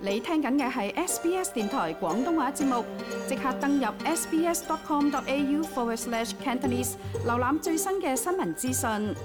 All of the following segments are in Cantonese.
你聽緊嘅係 SBS 電台廣東話節目，即刻登入 sbs.com.au/Cantonese 瀏覽最新嘅新聞資訊。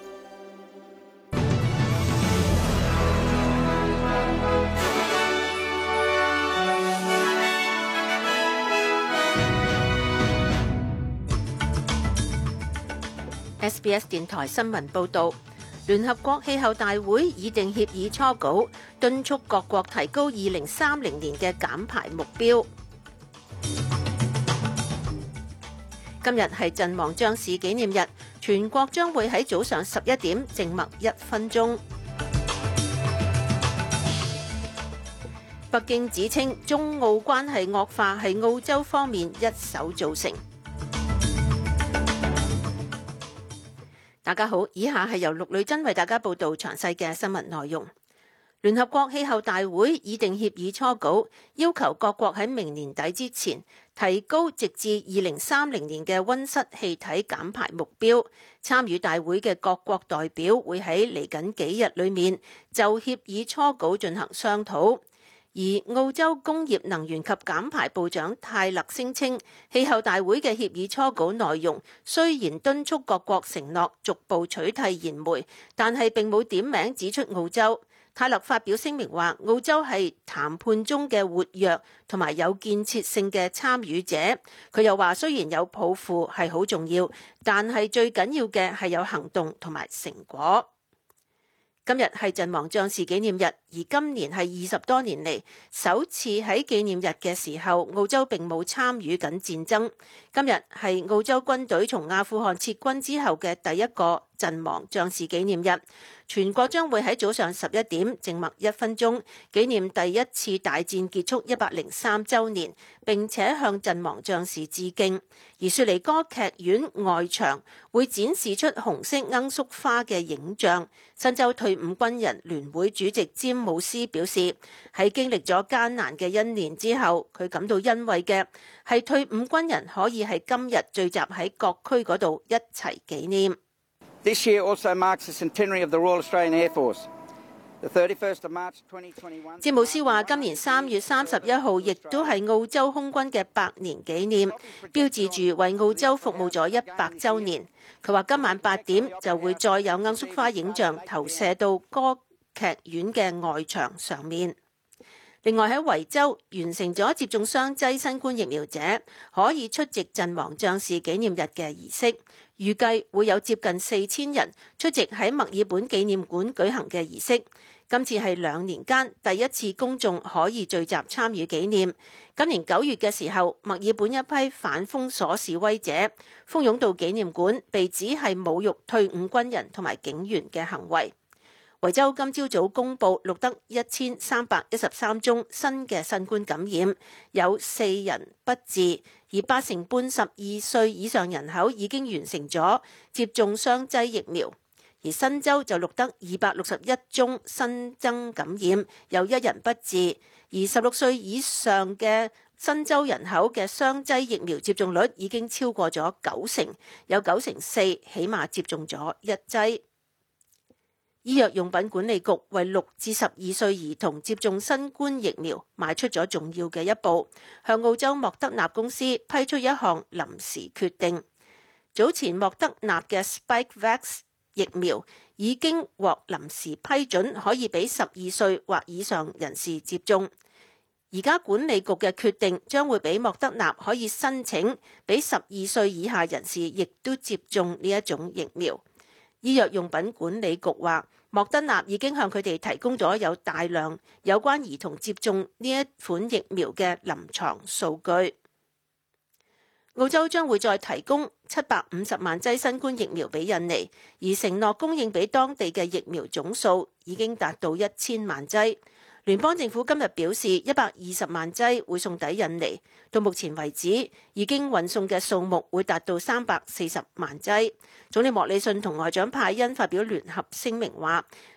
SBS 電台新聞報導。聯合國氣候大會擬定協議初稿，敦促各國提高2030年嘅減排目標。今日係陣亡將士紀念日，全國將會喺早上11點靜默1分鐘。北京指稱中澳關係惡化係澳洲方面一手造成。大家好，以下係由陸女珍為大家報道詳細嘅新聞內容。聯合國氣候大會擬定協議初稿，要求各國喺明年底之前提高直至2030年嘅溫室氣體減排目標。參與大會嘅各國代表會喺嚟緊幾日裏面就協議初稿進行商討。而澳洲工業能源及減排部長泰勒聲稱，氣候大會嘅協議初稿內容雖然敦促各國承諾逐步取替燃煤，但係並冇點名指出澳洲。泰勒發表聲明話，澳洲係談判中嘅活躍同埋有建設性嘅參與者。佢又話，雖然有抱負係好重要，但係最緊要嘅係有行動同埋成果。今日係陣亡將士紀念日，而今年係20多年嚟首次喺紀念日嘅時候，澳洲並冇參與緊戰爭。今日係澳洲軍隊從阿富汗撤軍之後嘅第一個陣亡將士紀念日。全國將會喺早上11點靜默1分鐘，紀念第一次大戰結束103週年，並且向陣亡將士致敬。而雪梨歌劇院外牆會展示出紅色罌粟花嘅影像。新州退伍軍人聯會主席詹姆斯表示，喺經歷咗艱難嘅1年之後，佢感到欣慰嘅係退伍軍人可以喺今日聚集喺各區嗰度一齊紀念。 This year also marks the centenary of the Royal Australian Air Force. The 31st of March 2021. 詹姆斯話：今年3月31號亦都係澳洲空軍嘅100年紀念，標誌住為澳洲服務咗100週年。佢話今晚8點就會再有罌粟花影像投射到歌劇院嘅外牆上面。另外喺維州完成咗接種雙劑新冠疫苗者可以出席陣亡將士紀念日嘅儀式，預計會有接近4000人出席喺墨爾本紀念館舉行嘅儀式。今次係2年間第一次公眾可以聚集參與紀念。今年9月嘅時候，墨爾本一批反封鎖示威者蜂擁到紀念館，被指係侮辱退伍軍人同埋警員嘅行為。維州今朝早公布錄得1313宗新嘅新冠感染，有4人不治，而80%12歲以上人口已經完成咗接種雙劑疫苗。而新州就錄得261宗新增感染，有1人不治，而16歲以上嘅新州人口嘅雙劑疫苗接種率已經超過咗90%，有94%起碼接種咗1劑。醫藥用品管理局為6至12歲兒童接種新冠疫苗邁出咗重要嘅一步，向澳洲莫德納公司批出一項臨時決定。早前莫德納嘅 Spikevax 疫苗已經獲臨時批准，可以俾12歲或以上人士接種。而家管理局嘅決定將會俾莫德納可以申請俾12歲以下人士亦都接種呢一種疫苗。醫藥用品管理局話，莫德納已經向佢哋提供咗有大量有關兒童接種呢一款疫苗嘅臨床數據。澳洲將會再提供750萬劑新冠疫苗俾印尼，而承諾供應俾當地嘅疫苗總數已經達到1000萬劑。聯邦政府今日表示，120萬劑會送抵印尼，到目前為止已經運送嘅數目會達到340萬劑。總理莫里遜同外長派恩發表聯合聲明話，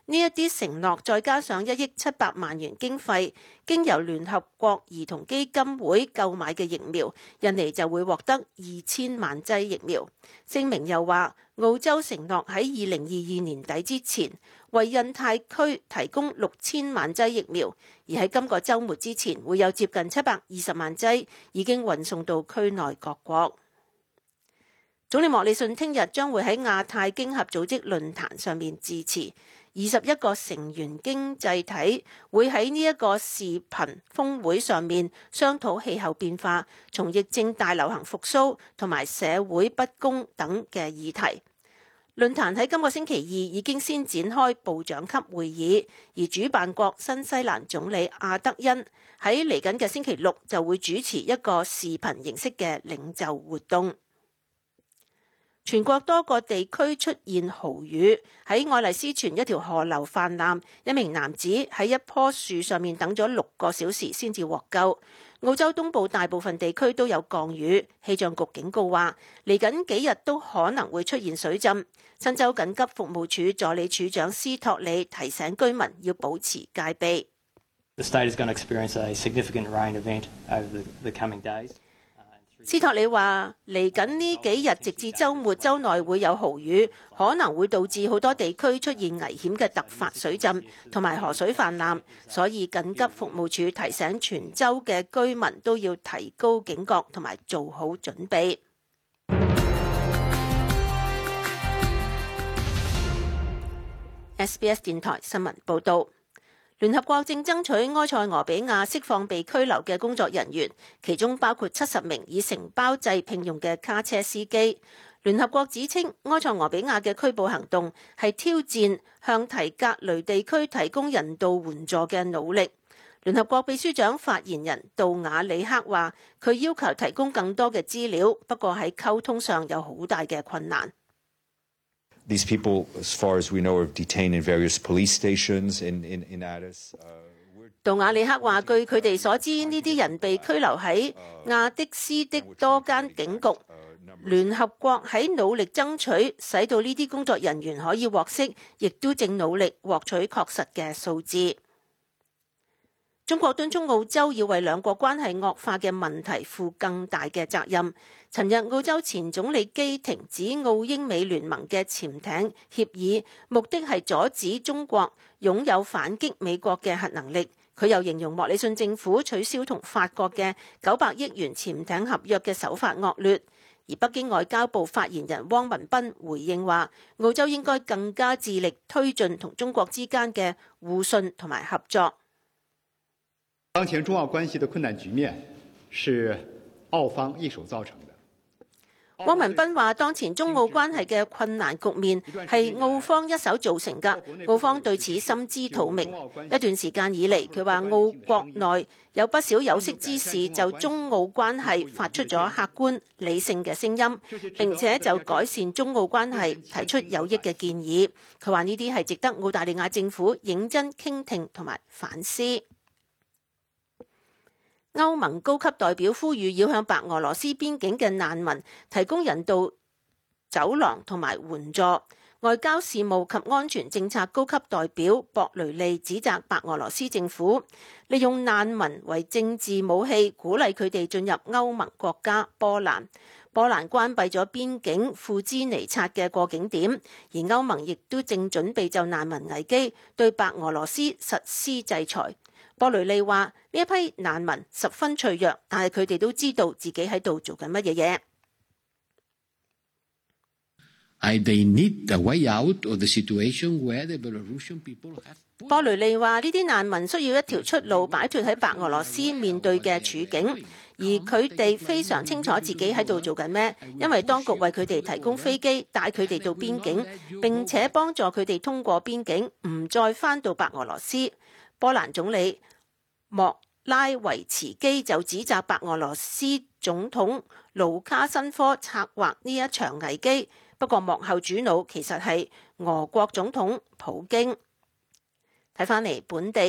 呢一啲承諾再加上1億700萬元經費，經由聯合國兒童基金會購買嘅疫苗，印尼就會獲得2000萬劑疫苗。聲明又話，澳洲承諾喺2022年底之前為印太區提供6000萬劑疫苗，而喺今個週末之前會有接近720萬劑已經運送到區內各國。總理莫里遜聽日將會喺亞太經合組織論壇上面致辭，21個成員經濟體會喺呢一個視頻峰會上面商討氣候變化、從疫症大流行復甦同埋社會不公等嘅議題。論壇喺今個星期二已經先展開部長級會議，而主辦國新西蘭總理阿德恩喺嚟緊嘅星期六就會主持一個視頻形式嘅領袖活動。全國多個地區出現豪雨，喺愛麗斯泉一條河流泛濫，一名男子喺一棵樹上面等咗6個小時先至獲救。澳洲東部大部分地區都有降雨，氣象局警告話，嚟緊幾日都可能會出現水浸。新州緊急服務處助理處長斯托里提醒居民要保持戒備。 The state is going to experience a significant rain event over the coming days. 斯托里話：嚟緊呢幾日直至週末，週內會有豪雨，可能會導致好多地區出現危險嘅突發水浸同埋河水泛濫，所以緊急服務處提醒全州嘅居民都要提高警覺同埋做好準備。SBS 電台新聞報導。聯合國正爭取埃塞俄比亞釋放被拘留嘅工作人員，其中包括70名以承包制聘用嘅卡車司機。聯合國指稱埃塞俄比亞嘅拘捕行動係挑戰向提格雷地區提供人道援助嘅努力。聯合國秘書長發言人杜瓦里克話：佢要求提供更多嘅資料，不過喺溝通上有好大嘅困難。 These people, as far as we know, are detained in various police stations in Addis. 杜瓦里克話：據佢哋所知，呢啲人被拘留喺亞的斯的多間警局。聯合國喺努力爭取，使到呢啲工作人員可以獲釋，亦都正努力獲取確實嘅數字。中國敦促澳洲要為兩國關係惡化嘅問題負更大嘅責任。尋日澳洲前總理基廷指澳英美聯盟嘅潛艇協議目的係阻止中國擁有反擊美國嘅核能力。佢又形容莫里遜政府取消同法國嘅900億元潛艇合約嘅手法惡劣。而北京外交部發言人汪文斌回應話，澳洲應該更加致力推進同中國之間嘅互信同埋合作。 當前中澳關係的困難局面是澳方一手造成的。 汪文斌話：當前中澳關係嘅困難局面係澳方一手造成㗎，澳方對此心知肚明。一段時間以嚟，佢話澳國內有不少有識之士就中澳關係發出咗客觀理性嘅聲音，並且就改善中澳關係提出有益嘅建議。佢話呢啲係值得澳大利亞政府認真傾聽同埋反思。歐盟高級代表呼籲要向白俄羅斯邊境嘅難民提供人道走廊同埋援助。外交事務及安全政策高級代表博雷利指責白俄羅斯政府利用難民為政治武器，鼓勵佢哋進入歐盟國家波蘭。波蘭關閉咗邊境庫茲尼察嘅過境點，而歐盟亦都正準備就難民危機對白俄羅斯實施制裁。博雷利話：呢一批難民十分脆弱，但係佢哋都知道自己喺度做緊乜嘢嘢。博雷利話：呢啲難民需要一條出路，擺脫喺白俄羅斯面對嘅處境，而佢哋非常清楚自己喺度做緊咩，因為當局為佢哋提供飛機帶佢哋到邊境，並且幫助佢哋通過邊境，唔再返到白俄羅斯。波蘭總理莫拉維茨基就指責白俄羅斯總統盧卡申科策劃呢一場危機，不過幕後主腦其實係俄國總統普京。睇返嚟本地，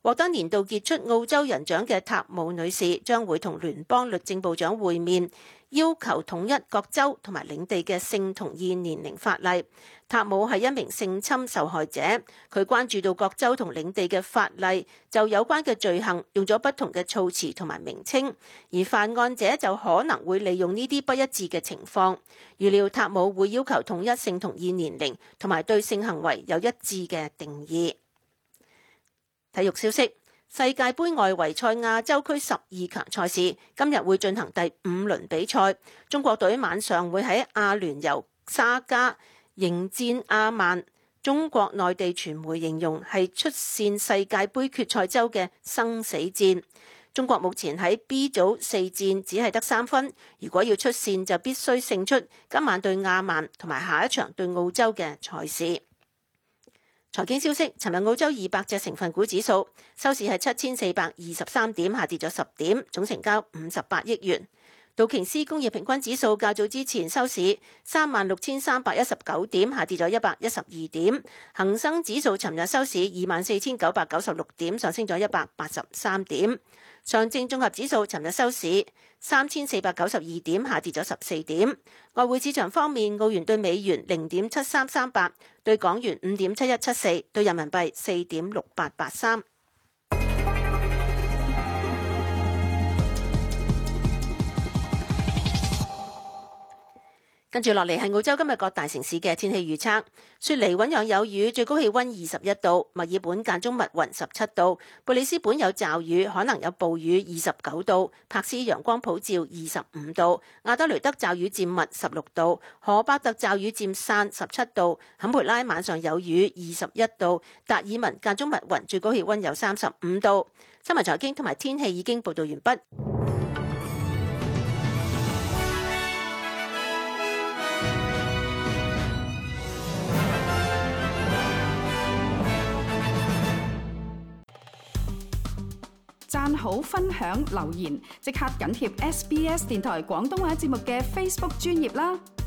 獲得年度傑出澳洲人獎嘅塔姆女士將會同聯邦律政部長會面，要求統一各州同埋領地嘅性同意年齡法例。塔姆係一名性侵受害者，佢關注到各州同領地嘅法例就有關嘅罪行用咗不同嘅措辭同埋名稱，而犯案者就可能會利用呢啲不一致嘅情況。預料塔姆會要求統一性同意年齡同埋對性行為有一致嘅定義。體育消息：世界盃外圍賽亞洲區12強賽事今日會進行第5輪比賽，中國隊晚上會喺阿聯酋沙迦迎戰阿曼。中國內地傳媒形容係出線世界盃決賽周嘅生死戰。中國目前喺 B 組4戰只係得3分，如果要出線就必須勝出今晚對阿曼同埋下一場對澳洲嘅賽事。財經消息：尋日澳洲200隻成分股指數收市係7423點，下跌咗10點，總成交58億元。道瓊斯工業平均指數較早之前收市36319點，下跌咗112點。恒生指數尋日收市24996點，上升咗183點。上證綜合指數尋日收市3492點，下跌咗14點。外匯市場方面，澳元對美元0.7338，對港元5.7174，對人民幣4.6883。跟住落嚟係澳洲今日各大城市嘅天氣預測：雪梨醞釀有雨，最高氣溫21度；墨爾本間中密雲17度；貝里斯本有驟雨，可能有暴雨29度；柏斯陽光普照25度；亞德雷德驟雨漸密16度；荷巴特驟雨漸散17度；坎培拉晚上有雨21度；達爾文間中密雲，最高氣溫有35度。新聞財經同埋天氣已經報道完畢。 讚好、分享、留言，即刻緊貼SBS 電台廣東話節目嘅 Facebook 專頁啦！